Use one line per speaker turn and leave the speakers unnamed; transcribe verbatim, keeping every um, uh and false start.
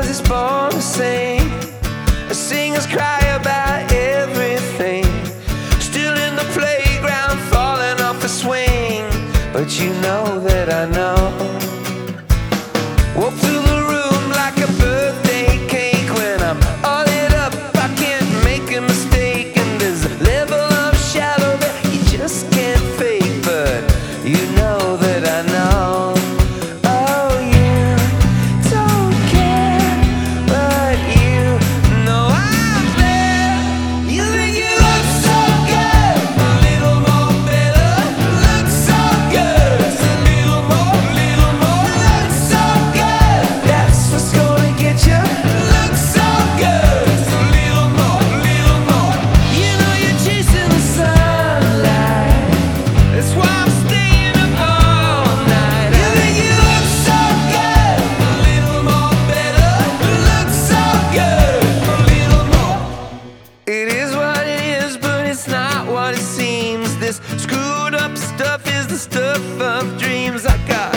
'cause it's born to sing. Singers cry about everything. Still in the playground, falling off a swing. But you know that I know. Walk through the room like a birthday cake. When I'm all lit up, I can't make a mistake. And there's a level of shallow that you just can't fake. But you know that I know. Oh, you don't care, but you know I'm there. You think you look so good, a little more better. Look so good, just a little more, little more. Look so good, that's what's gonna get you. Look so good, just a little more, little more. You know you're chasing the sunlight. That's why I'm staying up all night. You think you look so good, a little more better. Look so good, a little more. It is what it is, but it's not what it seems. This screwed up stuff is the stuff of dreams. I got